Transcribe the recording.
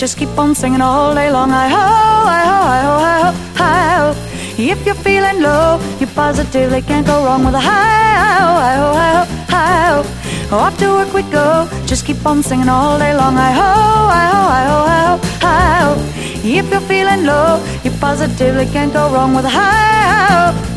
just keep on singing all day long. Hi-ho, hi-ho, hi-ho, hi-ho, hi-ho. If you're feeling low, you positively can't go wrong with a hi-ho, hi-ho, hi-ho, hi-ho. Off to work we go, just keep on singing all day long. Hi-ho, hi-ho, hi-ho, hi-ho, hi-ho. If you're feeling low, you positively can't go wrong with a hi-ho.